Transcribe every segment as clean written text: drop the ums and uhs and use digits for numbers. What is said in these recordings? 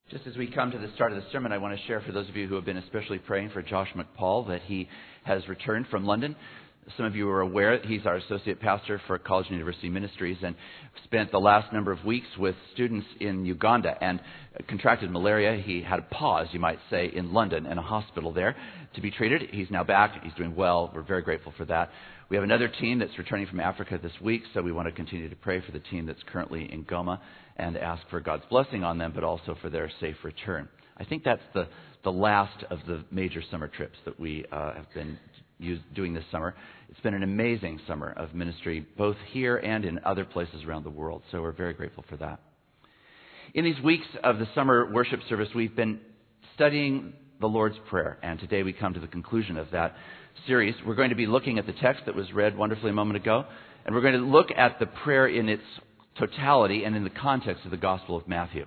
Just as we come to the start of the sermon, I want to share for those of you who have been especially praying for Josh McPaul that he has returned from London. Some of you are aware he's our associate pastor for College and University Ministries and spent the last number of weeks with students in Uganda and contracted malaria. He had a pause, you might say, in London in a hospital there to be treated. He's now back. He's doing well. We're very grateful for that. We have another team that's returning from Africa this week, so we want to continue to pray for the team that's currently in Goma and ask for God's blessing on them, but also for their safe return. I think that's the last of the major summer trips that we have been doing this summer. It's been an amazing summer of ministry, both here and in other places around the world, so we're very grateful for that. In these weeks of the summer worship service, we've been studying the Lord's Prayer, and today we come to the conclusion of that series. We're going to be looking at the text that was read wonderfully a moment ago, and we're going to look at the prayer in its totality and in the context of the Gospel of Matthew.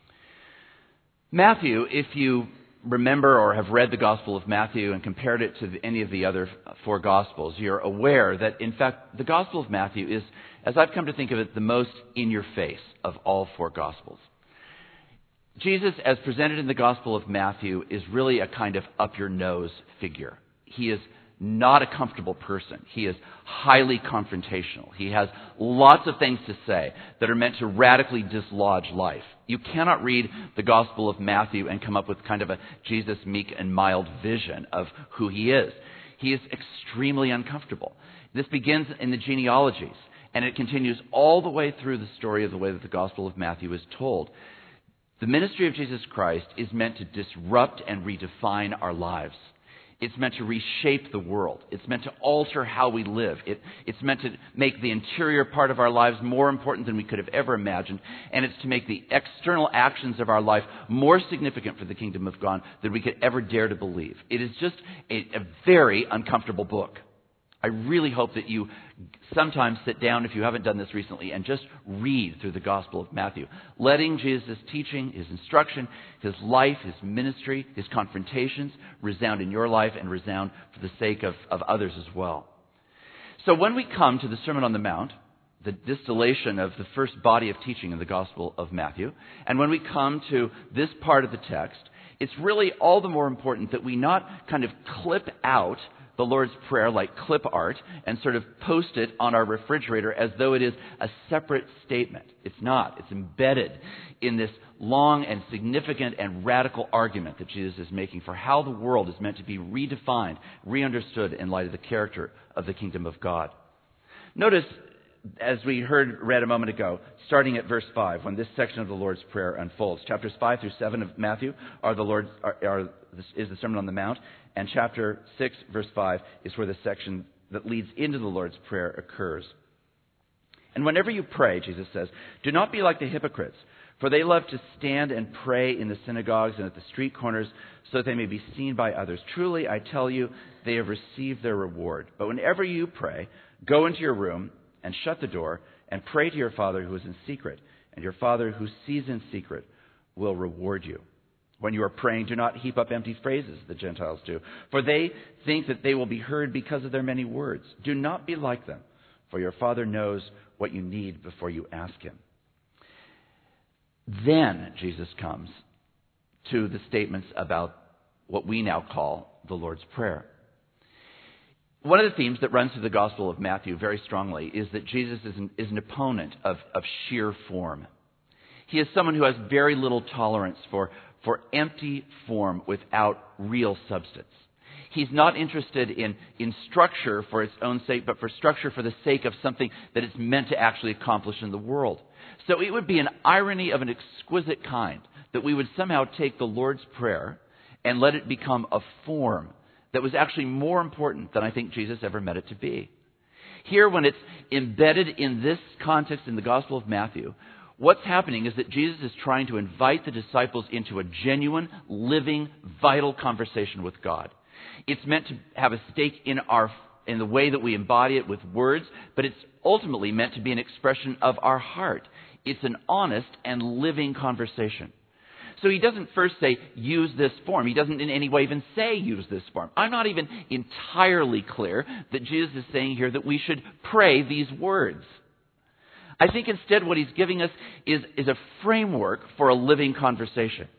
Matthew, if you remember or have read the Gospel of Matthew and compared it to any of the other four Gospels, you're aware that, in fact, the Gospel of Matthew is, as I've come to think of it, the most in your face of all four Gospels. Jesus, as presented in the Gospel of Matthew, is really a kind of up-your-nose figure. He is not a comfortable person. He is highly confrontational. He has lots of things to say that are meant to radically dislodge life. You cannot read the Gospel of Matthew and come up with kind of a Jesus meek and mild vision of who he is. He is extremely uncomfortable. This begins in the genealogies, and it continues all the way through the story of the way that the Gospel of Matthew is told. The ministry of Jesus Christ is meant to disrupt and redefine our lives. It's meant to reshape the world. It's meant to alter how we live. It's meant to make the interior part of our lives more important than we could have ever imagined. And it's to make the external actions of our life more significant for the kingdom of God than we could ever dare to believe. It is just a very uncomfortable book. I really hope that you sometimes sit down, if you haven't done this recently, and just read through the Gospel of Matthew, letting Jesus' teaching, his instruction, his life, his ministry, his confrontations resound in your life and resound for the sake of others as well. So when we come to the Sermon on the Mount, the distillation of the first body of teaching in the Gospel of Matthew, and when we come to this part of the text, it's really all the more important that we not kind of clip out the Lord's Prayer like clip art and sort of post it on our refrigerator as though it is a separate statement. It's not. It's embedded in this long and significant and radical argument that Jesus is making for how the world is meant to be redefined, re-understood in light of the character of the kingdom of God. Notice, as we read a moment ago, starting at verse 5, when this section of the Lord's Prayer unfolds. Chapters 5 through 7 of Matthew is the Sermon on the Mount, and chapter 6, verse 5, is where the section that leads into the Lord's Prayer occurs. And whenever you pray, Jesus says, do not be like the hypocrites, for they love to stand and pray in the synagogues and at the street corners so that they may be seen by others. Truly, I tell you, they have received their reward. But whenever you pray, go into your room and shut the door and pray to your Father who is in secret, and your Father who sees in secret will reward you. When you are praying, do not heap up empty phrases, the Gentiles do, for they think that they will be heard because of their many words. Do not be like them, for your Father knows what you need before you ask him. Then Jesus comes to the statements about what we now call the Lord's Prayer. One of the themes that runs through the Gospel of Matthew very strongly is that Jesus is an opponent of sheer form. He is someone who has very little tolerance for empty form without real substance. He's not interested in structure for its own sake, but for structure for the sake of something that it's meant to actually accomplish in the world. So it would be an irony of an exquisite kind that we would somehow take the Lord's Prayer and let it become a form that was actually more important than I think Jesus ever meant it to be. Here, when it's embedded in this context in the Gospel of Matthew, what's happening is that Jesus is trying to invite the disciples into a genuine, living, vital conversation with God. It's meant to have a stake in the way that we embody it with words, but it's ultimately meant to be an expression of our heart. It's an honest and living conversation. So he doesn't first say, use this form. He doesn't in any way even say, use this form. I'm not even entirely clear that Jesus is saying here that we should pray these words. I think instead what he's giving us is a framework for a living conversation.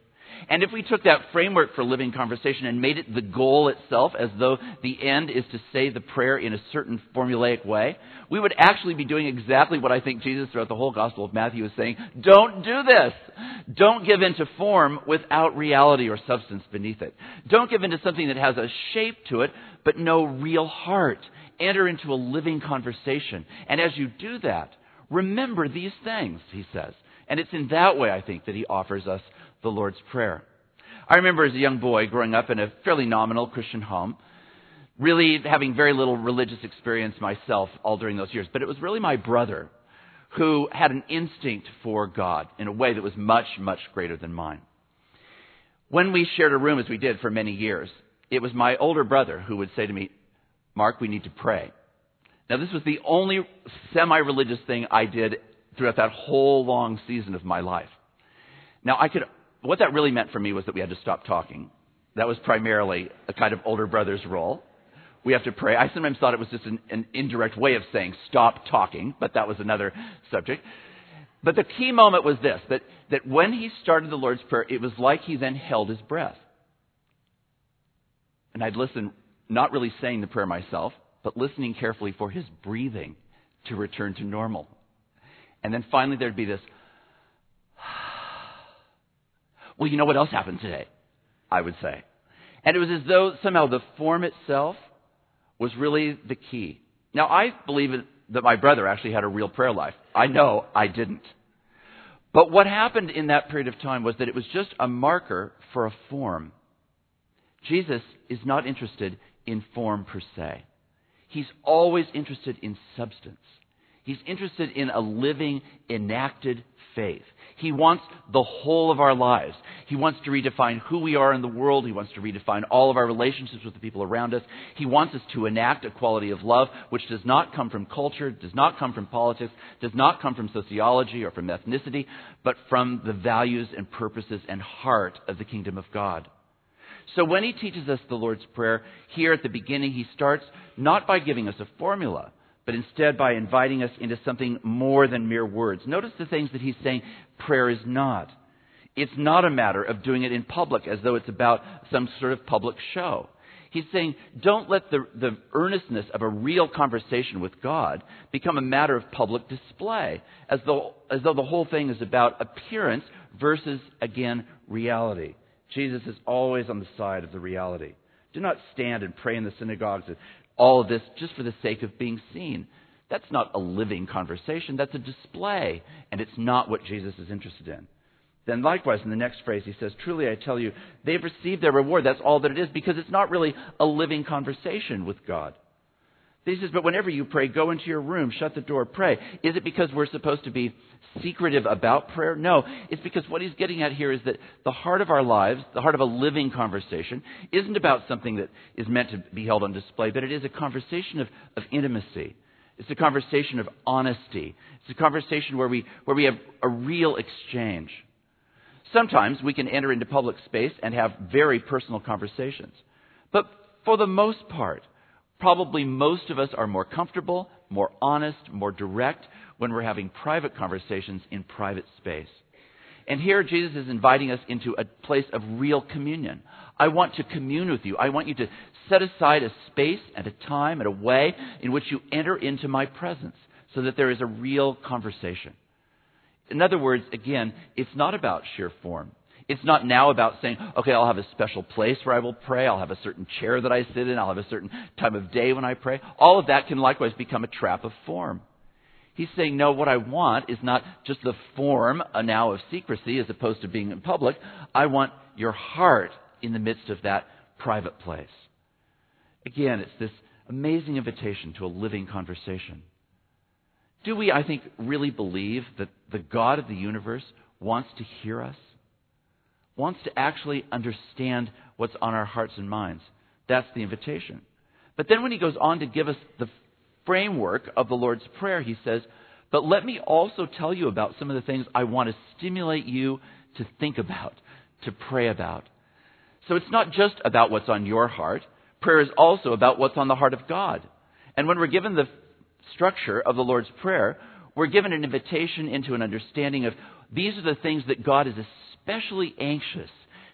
And if we took that framework for living conversation and made it the goal itself, as though the end is to say the prayer in a certain formulaic way, we would actually be doing exactly what I think Jesus throughout the whole Gospel of Matthew is saying. Don't do this. Don't give in to form without reality or substance beneath it. Don't give in to something that has a shape to it, but no real heart. Enter into a living conversation. And as you do that, remember these things, he says. And it's in that way, I think, that he offers us the Lord's Prayer. I remember as a young boy growing up in a fairly nominal Christian home, really having very little religious experience myself all during those years. But it was really my brother who had an instinct for God in a way that was much, much greater than mine. When we shared a room, as we did for many years, it was my older brother who would say to me, Mark, we need to pray. Now, this was the only semi-religious thing I did throughout that whole long season of my life. Now, what that really meant for me was that we had to stop talking. That was primarily a kind of older brother's role. We have to pray. I sometimes thought it was just an indirect way of saying stop talking, but that was another subject. But the key moment was this, that when he started the Lord's Prayer, it was like he then held his breath. And I'd listen, not really saying the prayer myself, but listening carefully for his breathing to return to normal. And then finally there'd be this, well, you know what else happened today? I would say. And it was as though somehow the form itself was really the key. Now, I believe that my brother actually had a real prayer life. I know I didn't. But what happened in that period of time was that it was just a marker for a form. Jesus is not interested in form per se. He's always interested in substance. He's interested in a living, enacted faith. He wants the whole of our lives. He wants to redefine who we are in the world. He wants to redefine all of our relationships with the people around us. He wants us to enact a quality of love which does not come from culture, does not come from politics, does not come from sociology or from ethnicity, but from the values and purposes and heart of the kingdom of God. So when he teaches us the Lord's Prayer, here at the beginning, he starts not by giving us a formula, but instead by inviting us into something more than mere words. Notice the things that he's saying prayer is not. It's not a matter of doing it in public as though it's about some sort of public show. He's saying don't let the earnestness of a real conversation with God become a matter of public display, as though the whole thing is about appearance versus, again, reality. Jesus is always on the side of the reality. Do not stand and pray in the synagogues, all of this just for the sake of being seen. That's not a living conversation. That's a display, and it's not what Jesus is interested in. Then likewise, in the next phrase, he says, truly I tell you, they've received their reward. That's all that it is, because it's not really a living conversation with God. He says, but whenever you pray, go into your room, shut the door, pray. Is it because we're supposed to be secretive about prayer? No. It's because what he's getting at here is that the heart of our lives, the heart of a living conversation, isn't about something that is meant to be held on display, but it is a conversation of intimacy. It's a conversation of honesty. It's a conversation where we have a real exchange. Sometimes we can enter into public space and have very personal conversations. But for the most part, probably most of us are more comfortable, more honest, more direct when we're having private conversations in private space. And here Jesus is inviting us into a place of real communion. I want to commune with you. I want you to set aside a space and a time and a way in which you enter into my presence so that there is a real conversation. In other words, again, it's not about sheer form. It's not now about saying, okay, I'll have a special place where I will pray. I'll have a certain chair that I sit in. I'll have a certain time of day when I pray. All of that can likewise become a trap of form. He's saying, no, what I want is not just the form now of secrecy as opposed to being in public. I want your heart in the midst of that private place. Again, it's this amazing invitation to a living conversation. Do we, I think, really believe that the God of the universe wants to hear us? Wants to actually understand what's on our hearts and minds? That's the invitation. But then when he goes on to give us the framework of the Lord's Prayer, he says, but let me also tell you about some of the things I want to stimulate you to think about, to pray about. So it's not just about what's on your heart. Prayer is also about what's on the heart of God. And when we're given the structure of the Lord's Prayer, we're given an invitation into an understanding of these are the things that God is especially anxious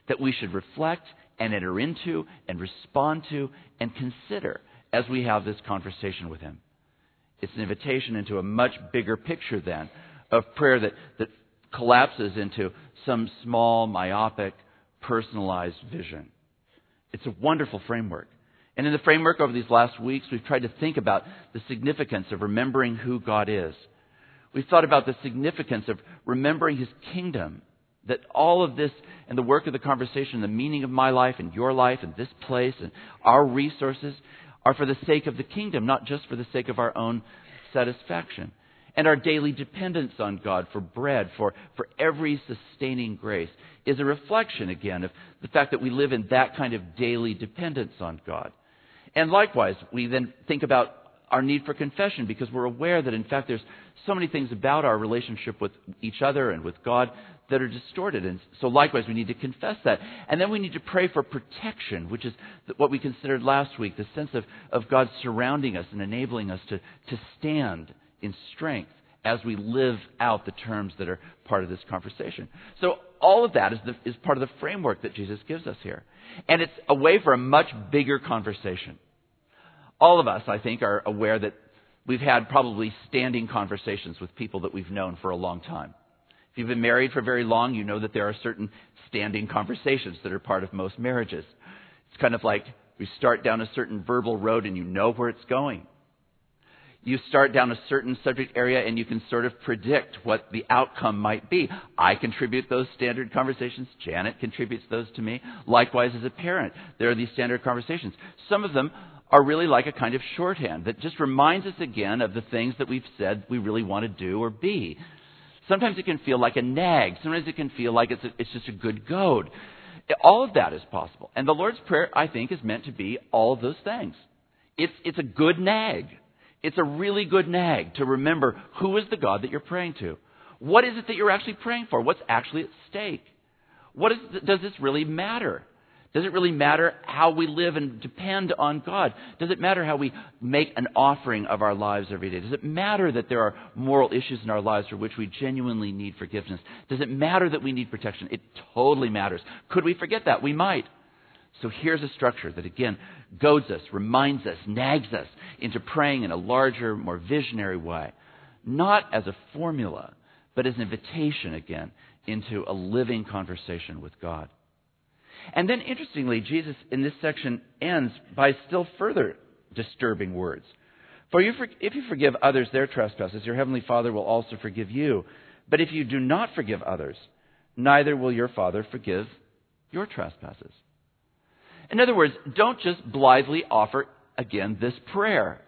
that we should reflect and enter into and respond to and consider as we have this conversation with Him. It's an invitation into a much bigger picture then of prayer that collapses into some small, myopic, personalized vision. It's a wonderful framework. And in the framework over these last weeks, we've tried to think about the significance of remembering who God is. We've thought about the significance of remembering His kingdom, that all of this and the work of the conversation, the meaning of my life and your life and this place and our resources are for the sake of the kingdom, not just for the sake of our own satisfaction. And our daily dependence on God for bread, for every sustaining grace, is a reflection, again, of the fact that we live in that kind of daily dependence on God. And likewise, we then think about our need for confession because we're aware that, in fact, there's so many things about our relationship with each other and with God that are distorted. And so likewise, we need to confess that. And then we need to pray for protection, which is what we considered last week, the sense of God surrounding us and enabling us to stand in strength as we live out the terms that are part of this conversation. So all of that is part of the framework that Jesus gives us here. And it's a way for a much bigger conversation. All of us, I think, are aware that we've had probably standing conversations with people that we've known for a long time. If you've been married for very long, you know that there are certain standing conversations that are part of most marriages. It's kind of like we start down a certain verbal road and you know where it's going. You start down a certain subject area and you can sort of predict what the outcome might be. I contribute those standard conversations. Janet contributes those to me. Likewise, as a parent, there are these standard conversations. Some of them are really like a kind of shorthand that just reminds us again of the things that we've said we really want to do or be. Sometimes it can feel like a nag. Sometimes it can feel like it's just a good goad. All of that is possible. And the Lord's Prayer, I think, is meant to be all of those things. It's a good nag. It's a really good nag to remember who is the God that you're praying to. What is it that you're actually praying for? What's actually at stake? Does this really matter? Does it really matter how we live and depend on God? Does it matter how we make an offering of our lives every day? Does it matter that there are moral issues in our lives for which we genuinely need forgiveness? Does it matter that we need protection? It totally matters. Could we forget that? We might. So here's a structure that, again, goads us, reminds us, nags us into praying in a larger, more visionary way. Not as a formula, but as an invitation, again, into a living conversation with God. And then, interestingly, Jesus in this section ends by still further disturbing words. For if you forgive others their trespasses, your heavenly Father will also forgive you. But if you do not forgive others, neither will your Father forgive your trespasses. In other words, don't just blithely offer, again, this prayer.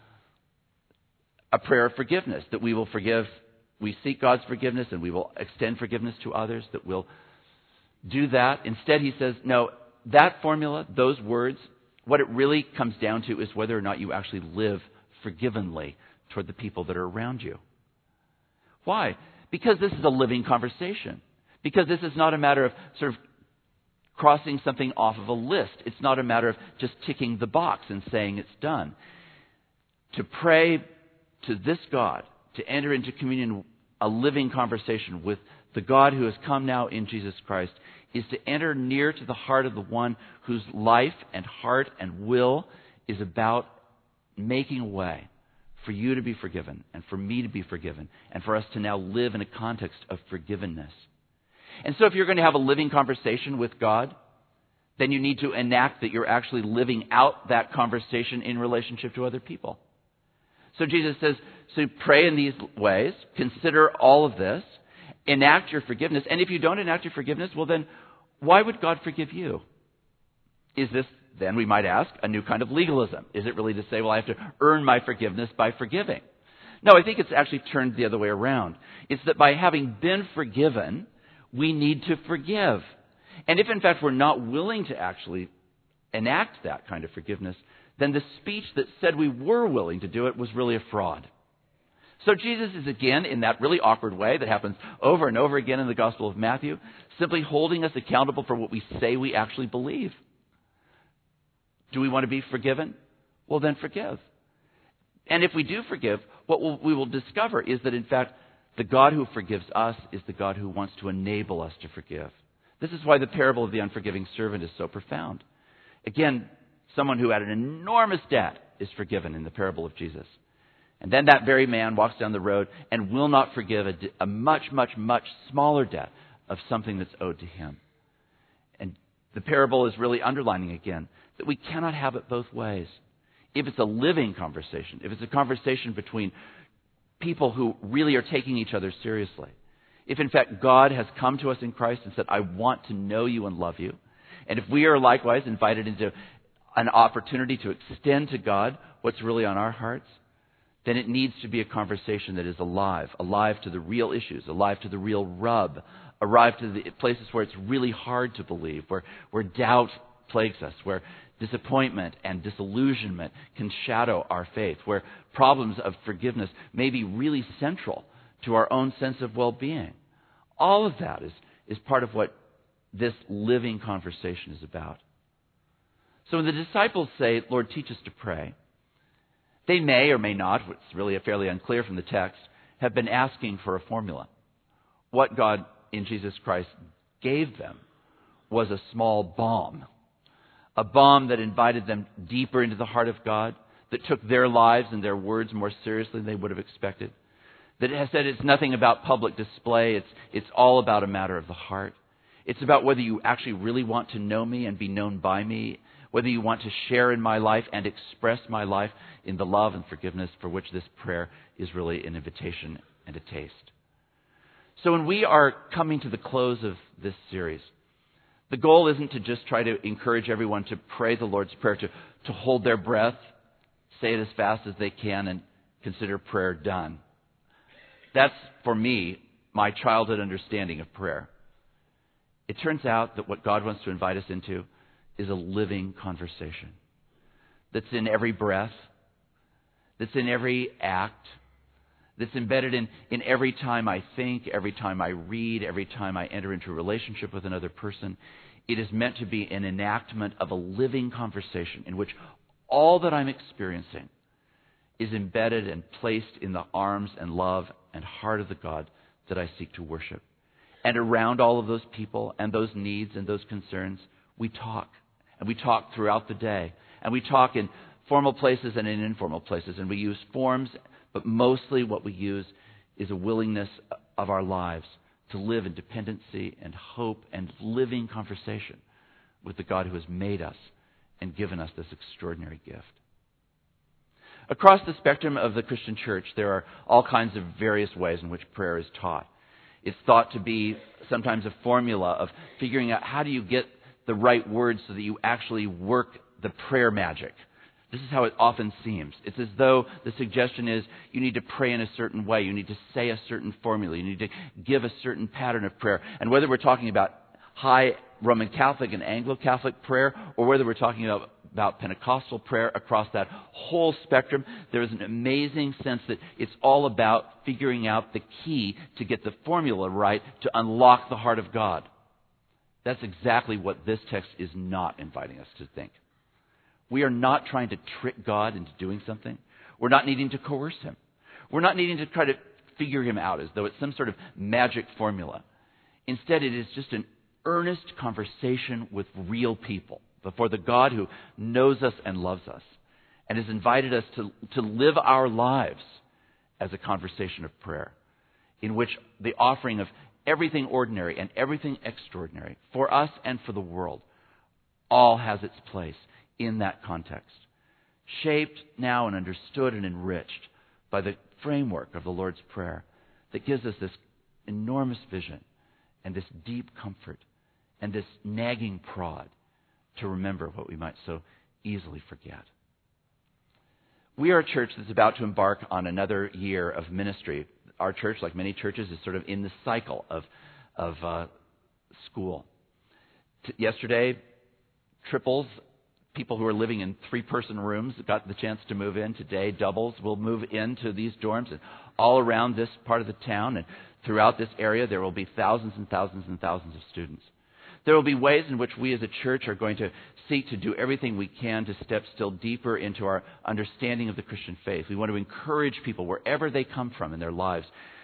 A prayer of forgiveness, that we will forgive, we seek God's forgiveness and we will extend forgiveness to others, that we'll do that. Instead, he says, no, that formula, those words, what it really comes down to is whether or not you actually live forgivenly toward the people that are around you. Why? Because this is a living conversation. Because this is not a matter of sort of crossing something off of a list. It's not a matter of just ticking the box and saying it's done. To pray to this God, to enter into communion, a living conversation with the God who has come now in Jesus Christ, is to enter near to the heart of the one whose life and heart and will is about making a way for you to be forgiven and for me to be forgiven and for us to now live in a context of forgiveness. And so if you're going to have a living conversation with God, then you need to enact that you're actually living out that conversation in relationship to other people. So Jesus says, so pray in these ways, consider all of this, enact your forgiveness. And if you don't enact your forgiveness, well then, why would God forgive you? Is this, then we might ask, a new kind of legalism? Is it really to say, well, I have to earn my forgiveness by forgiving? No, I think it's actually turned the other way around. It's that by having been forgiven, we need to forgive. And if in fact we're not willing to actually enact that kind of forgiveness, then the speech that said we were willing to do it was really a fraud. So Jesus is again, in that really awkward way that happens over and over again in the Gospel of Matthew, simply holding us accountable for what we say we actually believe. Do we want to be forgiven? Well, then forgive. And if we do forgive, what we will discover is that in fact, the God who forgives us is the God who wants to enable us to forgive. This is why the parable of the unforgiving servant is so profound. Again, someone who had an enormous debt is forgiven in the parable of Jesus. And then that very man walks down the road and will not forgive a much, much, much smaller debt of something that's owed to him. And the parable is really underlining again that we cannot have it both ways. If it's a living conversation, if it's a conversation between people who really are taking each other seriously, if in fact God has come to us in Christ and said, I want to know you and love you, and if we are likewise invited into an opportunity to extend to God what's really on our hearts, then it needs to be a conversation that is alive to the real issues, alive to the real rub, alive to the places where it's really hard to believe, where doubt plagues us, where disappointment and disillusionment can shadow our faith, where problems of forgiveness may be really central to our own sense of well-being. All of that is part of what this living conversation is about. So when the disciples say, Lord, teach us to pray, they may or may not, it's really fairly unclear from the text, have been asking for a formula. What God in Jesus Christ gave them was a small balm, a balm that invited them deeper into the heart of God, that took their lives and their words more seriously than they would have expected, that has said it's nothing about public display, it's all about a matter of the heart. It's about whether you actually really want to know me and be known by me, whether you want to share in my life and express my life in the love and forgiveness for which this prayer is really an invitation and a taste. So when we are coming to the close of this series, the goal isn't to just try to encourage everyone to pray the Lord's Prayer, to hold their breath, say it as fast as they can, and consider prayer done. That's, for me, my childhood understanding of prayer. It turns out that what God wants to invite us into is a living conversation that's in every breath, that's in every act, that's embedded in every time I think, every time I read, every time I enter into a relationship with another person. It is meant to be an enactment of a living conversation in which all that I'm experiencing is embedded and placed in the arms and love and heart of the God that I seek to worship. And around all of those people and those needs and those concerns, we talk. And we talk throughout the day. And we talk in formal places and in informal places. And we use forms, but mostly what we use is a willingness of our lives to live in dependency and hope and living conversation with the God who has made us and given us this extraordinary gift. Across the spectrum of the Christian church, there are all kinds of various ways in which prayer is taught. It's thought to be sometimes a formula of figuring out how do you get the right words so that you actually work the prayer magic. This is how it often seems. It's as though the suggestion is you need to pray in a certain way. You need to say a certain formula. You need to give a certain pattern of prayer. And whether we're talking about high Roman Catholic and Anglo-Catholic prayer, or whether we're talking about Pentecostal prayer across that whole spectrum, there is an amazing sense that it's all about figuring out the key to get the formula right to unlock the heart of God. That's exactly what this text is not inviting us to think. We are not trying to trick God into doing something. We're not needing to coerce Him. We're not needing to try to figure Him out as though it's some sort of magic formula. Instead, it is just an earnest conversation with real people before the God who knows us and loves us and has invited us to live our lives as a conversation of prayer in which the offering of everything ordinary and everything extraordinary for us and for the world all has its place in that context, shaped now and understood and enriched by the framework of the Lord's Prayer that gives us this enormous vision and this deep comfort and this nagging prod to remember what we might so easily forget. We are a church that's about to embark on another year of ministry. Our church, like many churches, is sort of in the cycle of school. Yesterday, triples, people who are living in 3-person rooms got the chance to move in. Today, doubles will move into these dorms. And all around this part of the town and throughout this area, there will be thousands and thousands and thousands of students. There will be ways in which we as a church are going to seek to do everything we can to step still deeper into our understanding of the Christian faith. We want to encourage people, wherever they come from in their lives,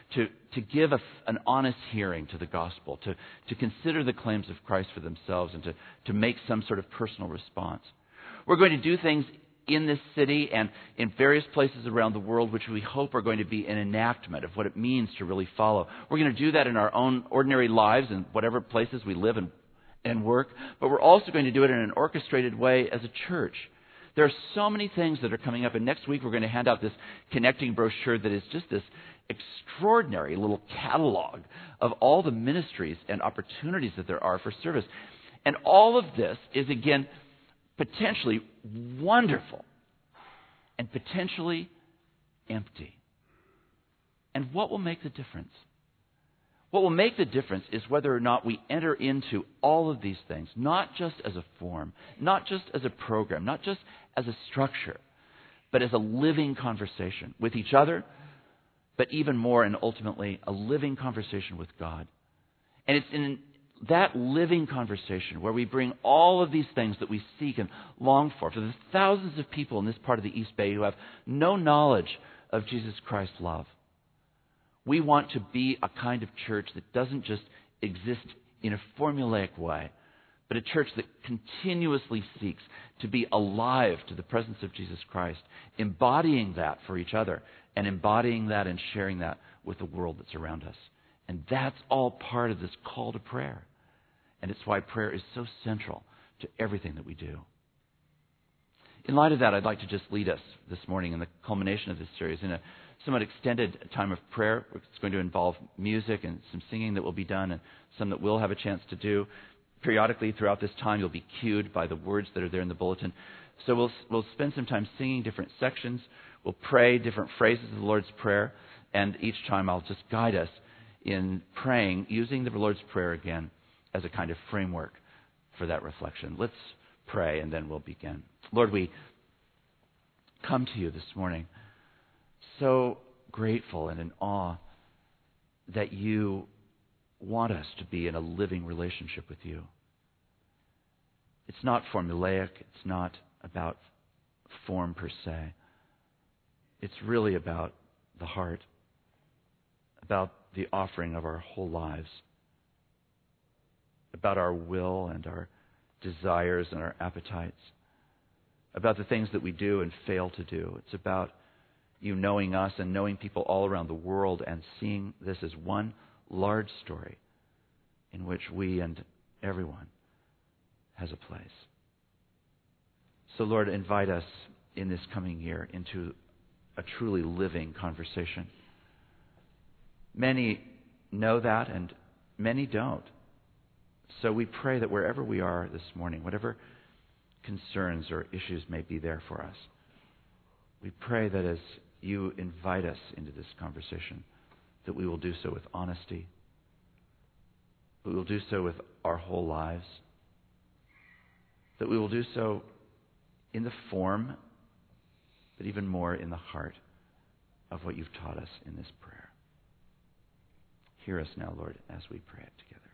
to give an honest hearing to the gospel, to consider the claims of Christ for themselves, and to make some sort of personal response. We're going to do things in this city and in various places around the world which we hope are going to be an enactment of what it means to really follow. We're going to do that in our own ordinary lives in whatever places we live and work, but we're also going to do it in an orchestrated way as a church. There are so many things that are coming up, and next week we're going to hand out this connecting brochure that is just this extraordinary little catalog of all the ministries and opportunities that there are for service. And all of this is, again, potentially wonderful and potentially empty. And what will make the difference? What will make the difference is whether or not we enter into all of these things, not just as a form, not just as a program, not just as a structure, but as a living conversation with each other, but even more and ultimately a living conversation with God. And it's in that living conversation where we bring all of these things that we seek and long for the thousands of people in this part of the East Bay who have no knowledge of Jesus Christ's love. We want to be a kind of church that doesn't just exist in a formulaic way, but a church that continuously seeks to be alive to the presence of Jesus Christ, embodying that for each other and embodying that and sharing that with the world that's around us. And that's all part of this call to prayer. And it's why prayer is so central to everything that we do. In light of that, I'd like to just lead us this morning in the culmination of this series in a somewhat extended time of prayer. It's going to involve music and some singing that will be done and some that we'll have a chance to do. Periodically throughout this time, you'll be cued by the words that are there in the bulletin. So we'll spend some time singing different sections. We'll pray different phrases of the Lord's Prayer. And each time I'll just guide us in praying, using the Lord's Prayer again as a kind of framework for that reflection. Let's pray and then we'll begin. Lord, we come to you this morning so grateful and in awe that you want us to be in a living relationship with you. It's not formulaic. It's not about form per se. It's really about the heart, about the offering of our whole lives, about our will and our desires and our appetites, about the things that we do and fail to do. It's about you knowing us and knowing people all around the world and seeing this as one large story in which we and everyone has a place. So, Lord, invite us in this coming year into a truly living conversation. Many know that and many don't. So we pray that wherever we are this morning, whatever concerns or issues may be there for us, we pray that as you invite us into this conversation, that we will do so with honesty, we will do so with our whole lives, that we will do so in the form, but even more in the heart of what you've taught us in this prayer. Hear us now, Lord, as we pray it together.